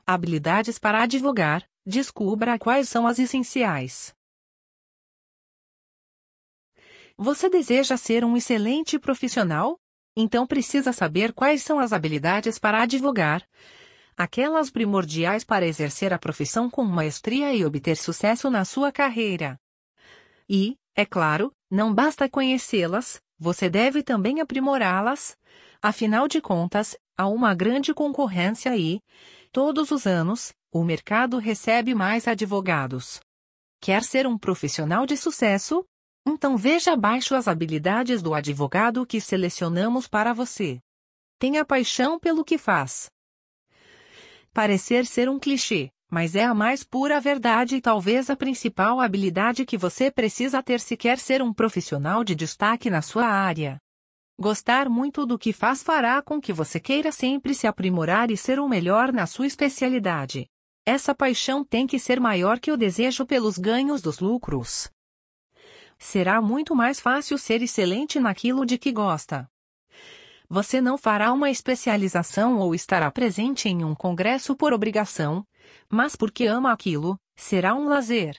Habilidades para advogar. Descubra quais são as essenciais. Você deseja ser um excelente profissional? Então precisa saber quais são as habilidades para advogar, aquelas primordiais para exercer a profissão com maestria e obter sucesso na sua carreira. E, é claro, não basta conhecê-las, você deve também aprimorá-las. Afinal de contas, há uma grande concorrência e, todos os anos, o mercado recebe mais advogados. Quer ser um profissional de sucesso? Então veja abaixo as habilidades do advogado que selecionamos para você. Tenha paixão pelo que faz. Parecer ser um clichê, mas é a mais pura verdade e talvez a principal habilidade que você precisa ter se quer ser um profissional de destaque na sua área. Gostar muito do que faz fará com que você queira sempre se aprimorar e ser o melhor na sua especialidade. Essa paixão tem que ser maior que o desejo pelos ganhos dos lucros. Será muito mais fácil ser excelente naquilo de que gosta. Você não fará uma especialização ou estará presente em um congresso por obrigação, mas porque ama aquilo, será um lazer.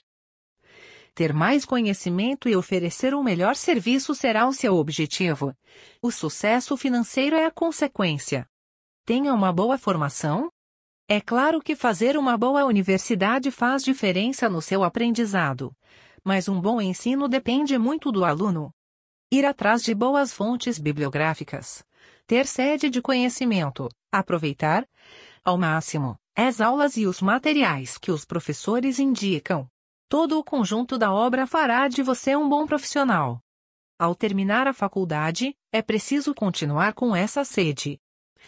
Ter mais conhecimento e oferecer um melhor serviço será o seu objetivo. O sucesso financeiro é a consequência. Tenha uma boa formação? É claro que fazer uma boa universidade faz diferença no seu aprendizado, mas um bom ensino depende muito do aluno. Ir atrás de boas fontes bibliográficas, ter sede de conhecimento, aproveitar, ao máximo, as aulas e os materiais que os professores indicam. Todo o conjunto da obra fará de você um bom profissional. Ao terminar a faculdade, é preciso continuar com essa sede.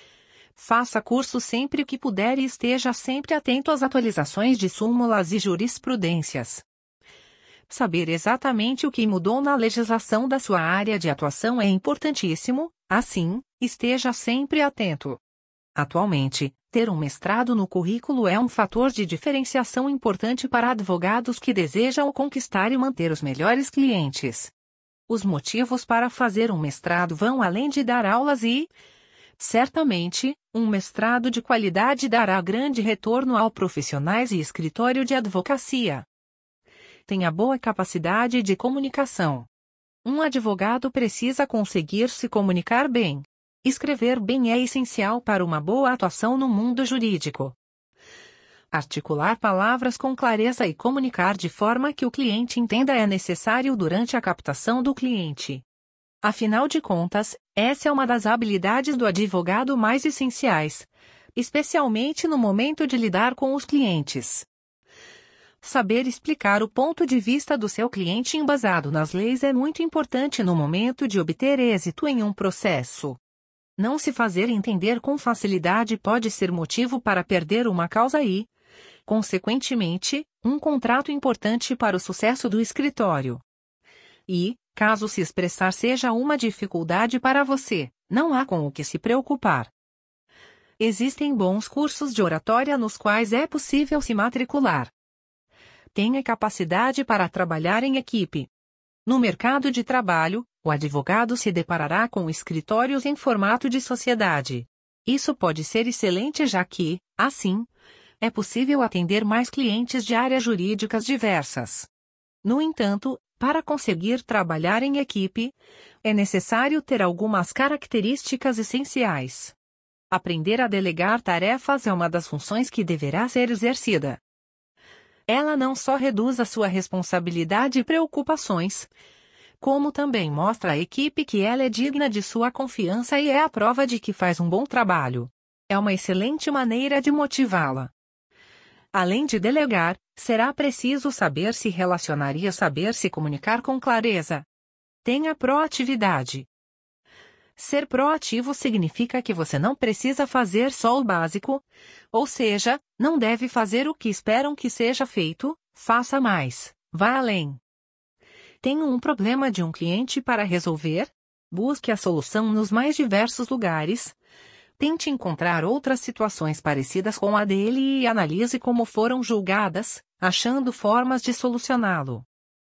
Faça curso sempre que puder e esteja sempre atento às atualizações de súmulas e jurisprudências. Saber exatamente o que mudou na legislação da sua área de atuação é importantíssimo, assim, esteja sempre atento. Atualmente, ter um mestrado no currículo é um fator de diferenciação importante para advogados que desejam conquistar e manter os melhores clientes. Os motivos para fazer um mestrado vão além de dar aulas e, certamente, um mestrado de qualidade dará grande retorno ao profissionais e escritório de advocacia. Tenha boa capacidade de comunicação. Um advogado precisa conseguir se comunicar bem. Escrever bem é essencial para uma boa atuação no mundo jurídico. Articular palavras com clareza e comunicar de forma que o cliente entenda é necessário durante a captação do cliente. Afinal de contas, essa é uma das habilidades do advogado mais essenciais, especialmente no momento de lidar com os clientes. Saber explicar o ponto de vista do seu cliente embasado nas leis é muito importante no momento de obter êxito em um processo. Não se fazer entender com facilidade pode ser motivo para perder uma causa e, consequentemente, um contrato importante para o sucesso do escritório. E, caso se expressar seja uma dificuldade para você, não há com o que se preocupar. Existem bons cursos de oratória nos quais é possível se matricular. Tenha capacidade para trabalhar em equipe. No mercado de trabalho, o advogado se deparará com escritórios em formato de sociedade. Isso pode ser excelente já que, assim, é possível atender mais clientes de áreas jurídicas diversas. No entanto, para conseguir trabalhar em equipe, é necessário ter algumas características essenciais. Aprender a delegar tarefas é uma das funções que deverá ser exercida. Ela não só reduz a sua responsabilidade e preocupações, como também mostra à equipe que ela é digna de sua confiança e é a prova de que faz um bom trabalho. É uma excelente maneira de motivá-la. Além de delegar, será preciso saber se relacionar e saber se comunicar com clareza. Tenha proatividade. Ser proativo significa que você não precisa fazer só o básico, ou seja, não deve fazer o que esperam que seja feito, faça mais, vá além. Tem um problema de um cliente para resolver? Busque a solução nos mais diversos lugares. Tente encontrar outras situações parecidas com a dele e analise como foram julgadas, achando formas de solucioná-lo.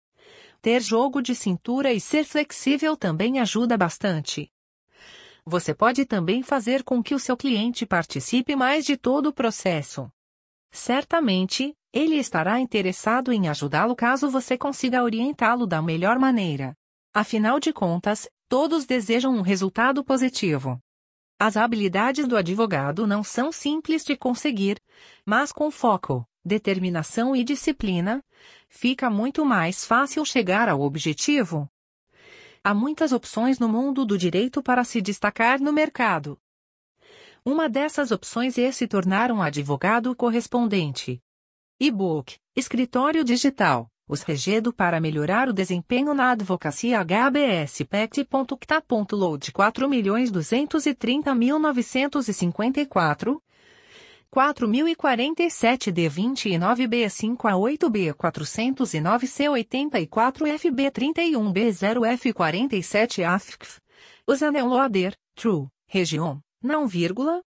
Ter jogo de cintura e ser flexível também ajuda bastante. Você pode também fazer com que o seu cliente participe mais de todo o processo. Certamente, ele estará interessado em ajudá-lo caso você consiga orientá-lo da melhor maneira. Afinal de contas, todos desejam um resultado positivo. As habilidades do advogado não são simples de conseguir, mas com foco, determinação e disciplina, fica muito mais fácil chegar ao objetivo. Há muitas opções no mundo do direito para se destacar no mercado. Uma dessas opções é se tornar um advogado correspondente. E-book, escritório digital, os regedo para melhorar o desempenho na advocacia hbspect.cta.load 4.230.954 4047 D29B5 a 8B 409 C84 FB 31B0 F47 AFCF. Usanel Loader, True, Região, não vírgula,